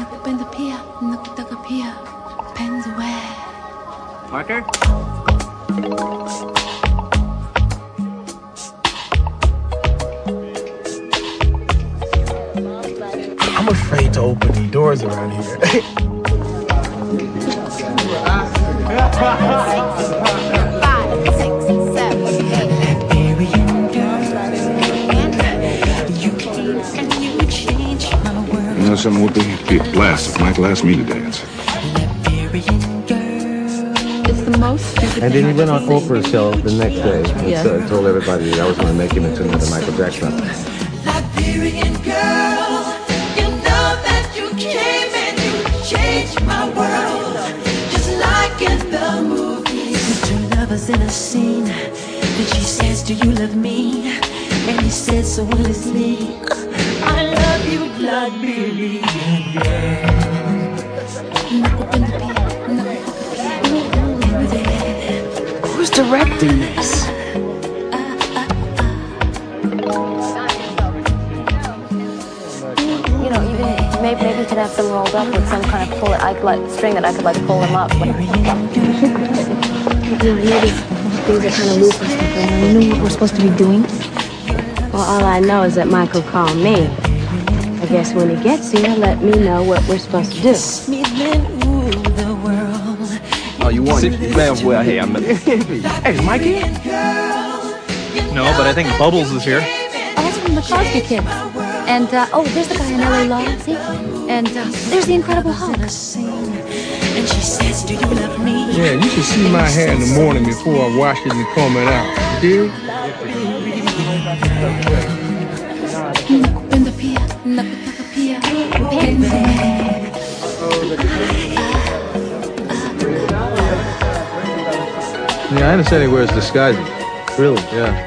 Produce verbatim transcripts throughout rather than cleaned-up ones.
Parker? I'm afraid to open the doors around here. Five, six, seven, eight. You know, something would be, be a blast if Michael asked me to dance. It's the most stupid And then he thing went I've on ever seen. Oprah's show the next day and Yeah. so- told everybody that I was going to make him into another Michael Jackson. Liberian girl, you know that you came and you changed my world, just like in the movies. Two lovers in a scene, then she says, do you love me? And he says so honestly, I love you, Liberian girl. Who's directing this? You know, even maybe maybe you could have them rolled up with some kind of pull I could like string that I could like pull them up. You know, I know these things are kind of loose and stuff, and you know what we're supposed to be doing? Well, all I know is that Michael called me. I guess when he gets here, let me know what we're supposed to do. Oh, you want it? Well, well, hey, I'm... Hey, Mikey? No, but I think Bubbles is here. Oh, that's from the Cosby Kids. And, uh, oh, there's the guy in L A Law, see? And uh, there's the Incredible Hulk. And she says, do you love me? Yeah, you should see my hair in the morning before I wash it and comb it out. You Yeah, I understand he wears disguises. Really? Yeah.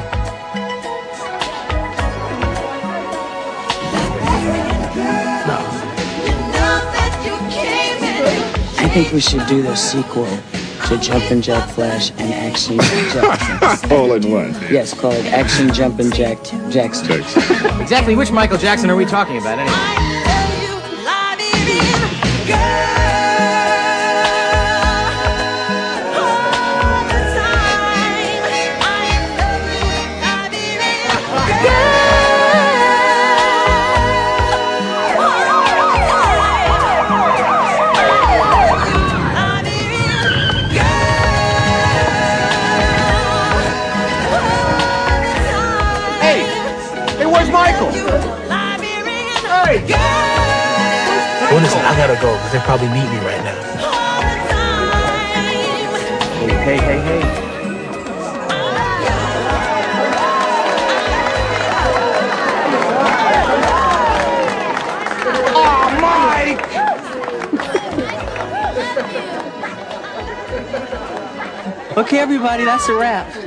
I think we should do the sequel to Jumpin' Jack Flash and Action Jackson. All in one. Yes, call it Action Jumpin' Jack Jackson. Exactly which Michael Jackson are we talking about, anyway? Where's Michael? Hey! Well, listen, I gotta go, because they probably need me right now. Hey, hey, hey, hey. Oh, Mike! Okay, everybody, that's a wrap.